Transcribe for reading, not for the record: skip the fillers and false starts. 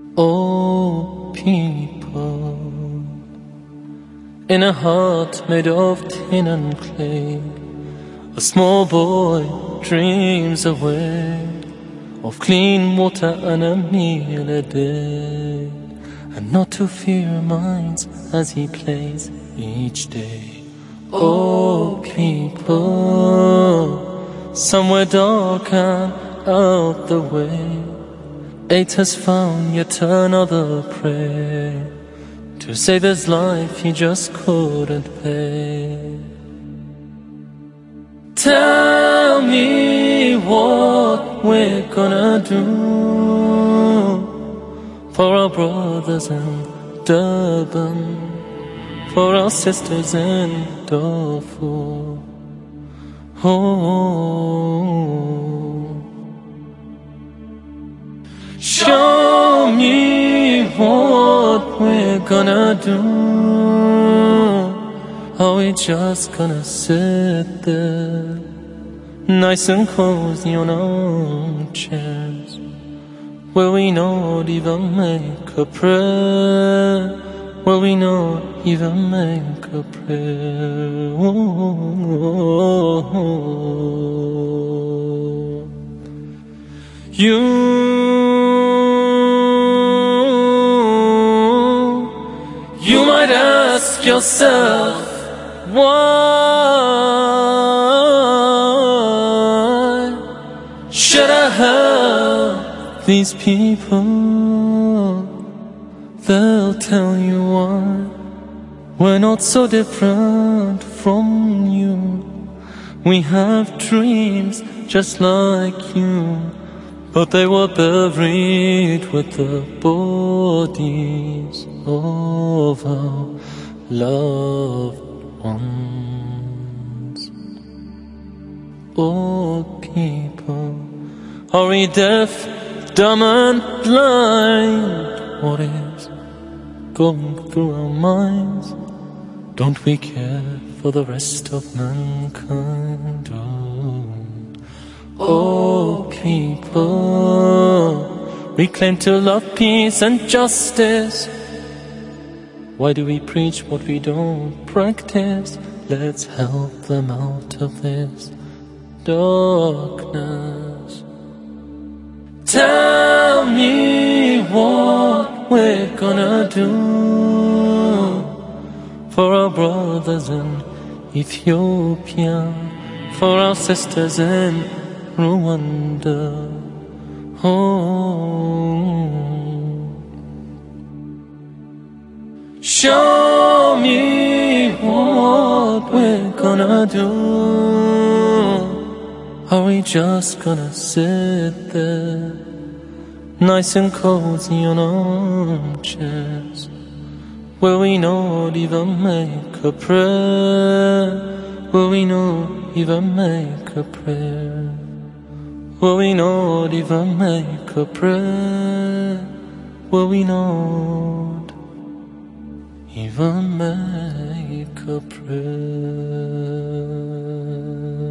Oh, people, in a heart made of tin and clay, a small boy dreams away of clean water and a meal a day, and not to fear minds as he plays each day. Oh, people, somewhere dark and out the way, 8 has found yet another prey to save his life he just couldn't pay. Tell me what we're gonna do for our brothers in Durban, for our sisters in Darfur. Show me what we're gonna do. Are we just gonna sit there, nice and cozy on our chairs? Will we not even make a prayer? Will we not even make a prayer? You might ask yourself, why should I help these people? They'll tell you why. We're not so different from you. We have dreams just like you, but they were buried with the bodies of our loved ones. Oh, people, are we deaf, dumb and blind? What is going through our minds? Don't we care for the rest of mankind? Oh, people, we claim to love peace and justice. Why do we preach what we don't practice? Let's help them out of this darkness. Tell me what we're gonna do for our brothers in Ethiopia, for our sisters in Rwanda. Show me what we're gonna do. Are we just gonna sit there, nice and cozy on our chairs? Will we not even make a prayer? Will we not even make a prayer? Will we not even make a prayer? Will we not even make a prayer?